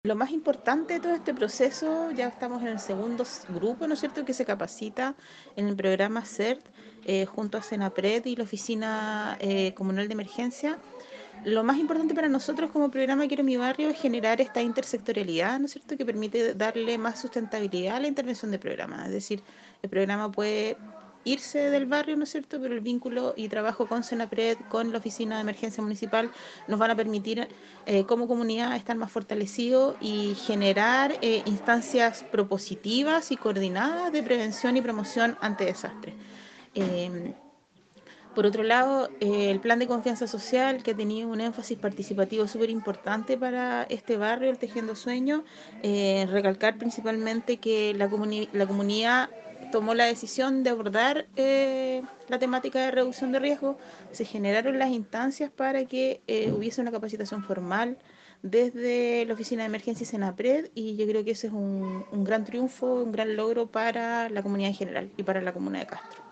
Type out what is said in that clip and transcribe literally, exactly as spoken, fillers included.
Lo más importante de todo este proceso, ya estamos en el segundo s- grupo, ¿no es cierto?, que se capacita en el programa CERT, eh, junto a Senapred y la Oficina eh, Comunal de Emergencia. Lo más importante para nosotros como programa Quiero mi barrio es generar esta intersectorialidad, ¿no es cierto?, que permite darle más sustentabilidad a la intervención del programa. Es decir, el programa puede irse del barrio, ¿no es cierto?, pero el vínculo y trabajo con Senapred, con la Oficina de Emergencia Municipal, nos van a permitir eh, como comunidad estar más fortalecidos y generar eh, instancias propositivas y coordinadas de prevención y promoción ante desastres. Eh, por otro lado, eh, el plan de confianza social, que ha tenido un énfasis participativo súper importante para este barrio, el Tejiendo Sueños, eh, recalcar principalmente que la, comuni la comunidad tomó la decisión de abordar eh, la temática de reducción de riesgo, se generaron las instancias para que eh, hubiese una capacitación formal desde la Oficina de Emergencia y Senapred, y yo creo que ese es un, un gran triunfo, un gran logro para la comunidad en general y para la comuna de Castro.